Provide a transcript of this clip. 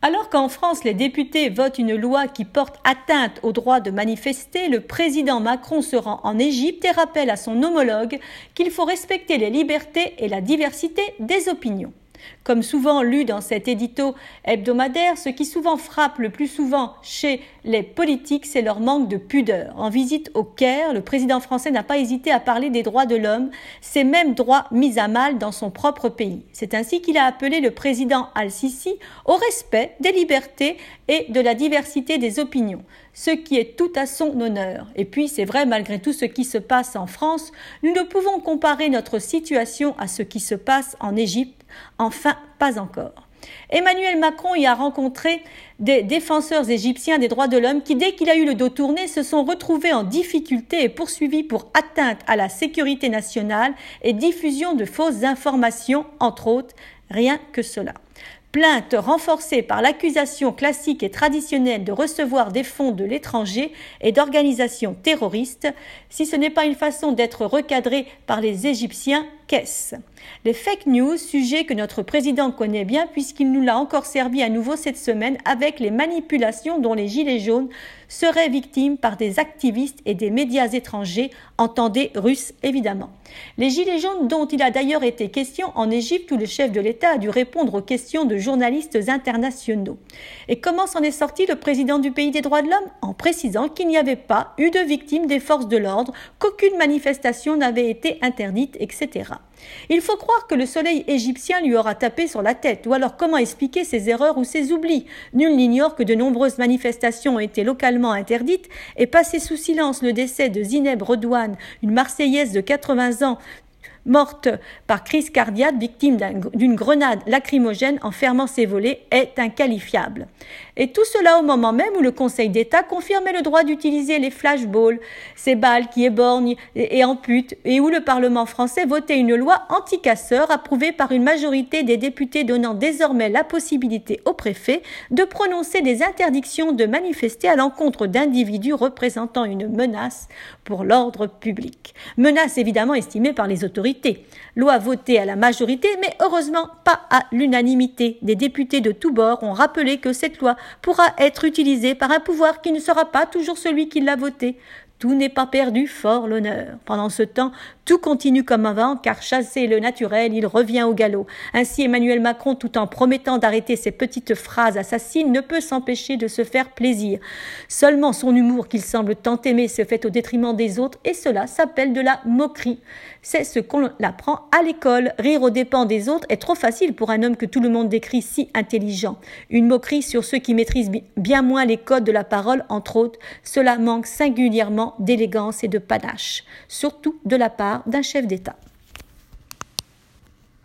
Alors qu'en France, les députés votent une loi qui porte atteinte au droit de manifester, le président Macron se rend en Égypte et rappelle à son homologue qu'il faut respecter les libertés et la diversité des opinions. Comme souvent lu dans cet édito hebdomadaire, ce qui souvent frappe le plus souvent chez les politiques, c'est leur manque de pudeur. En visite au Caire, le président français n'a pas hésité à parler des droits de l'homme, ces mêmes droits mis à mal dans son propre pays. C'est ainsi qu'il a appelé le président Al-Sisi au respect des libertés et de la diversité des opinions, ce qui est tout à son honneur. Et puis, c'est vrai, malgré tout ce qui se passe en France, nous ne pouvons comparer notre situation à ce qui se passe en Égypte. Enfin, pas encore. Emmanuel Macron y a rencontré des défenseurs égyptiens des droits de l'homme qui, dès qu'il a eu le dos tourné, se sont retrouvés en difficulté et poursuivis pour atteinte à la sécurité nationale et diffusion de fausses informations, entre autres. Rien que cela. Plainte renforcée par l'accusation classique et traditionnelle de recevoir des fonds de l'étranger et d'organisations terroristes. Si ce n'est pas une façon d'être recadré par les Égyptiens, qu'est-ce ? Les fake news, sujet que notre président connaît bien puisqu'il nous l'a encore servi à nouveau cette semaine avec les manipulations dont les Gilets jaunes seraient victimes par des activistes et des médias étrangers, entendez russes évidemment. Les Gilets jaunes dont il a d'ailleurs été question en Égypte où le chef de l'État a dû répondre aux questions de journalistes internationaux. Et comment s'en est sorti le président du pays des droits de l'homme ? En précisant qu'il n'y avait pas eu de victimes des forces de l'ordre, qu'aucune manifestation n'avait été interdite, etc. Il faut croire que le soleil égyptien lui aura tapé sur la tête, ou alors comment expliquer ses erreurs ou ses oublis ? Nul n'ignore que de nombreuses manifestations ont été localement interdites et passé sous silence le décès de Zineb Redouane, une Marseillaise de 80 ans, morte par crise cardiaque, victime d'une grenade lacrymogène en fermant ses volets, est inqualifiable. Et tout cela au moment même où le Conseil d'État confirmait le droit d'utiliser les flashballs, ces balles qui éborgnent et amputent, et où le Parlement français votait une loi anti-casseurs approuvée par une majorité des députés donnant désormais la possibilité au préfet de prononcer des interdictions de manifester à l'encontre d'individus représentant une menace pour l'ordre public. Menace évidemment estimée par les autorités. Loi votée à la majorité, mais heureusement pas à l'unanimité. Des députés de tous bords ont rappelé que cette loi pourra être utilisée par un pouvoir qui ne sera pas toujours celui qui l'a votée. Tout n'est pas perdu, fort l'honneur. Pendant ce temps, tout continue comme avant, car chassé le naturel, il revient au galop. Ainsi, Emmanuel Macron, tout en promettant d'arrêter ses petites phrases assassines, ne peut s'empêcher de se faire plaisir. Seulement son humour, qu'il semble tant aimer, se fait au détriment des autres, et cela s'appelle de la moquerie. C'est ce qu'on apprend à l'école. Rire aux dépens des autres est trop facile pour un homme que tout le monde décrit si intelligent. Une moquerie sur ceux qui maîtrisent bien moins les codes de la parole, entre autres. Cela manque singulièrement d'élégance et de panache, surtout de la part d'un chef d'État.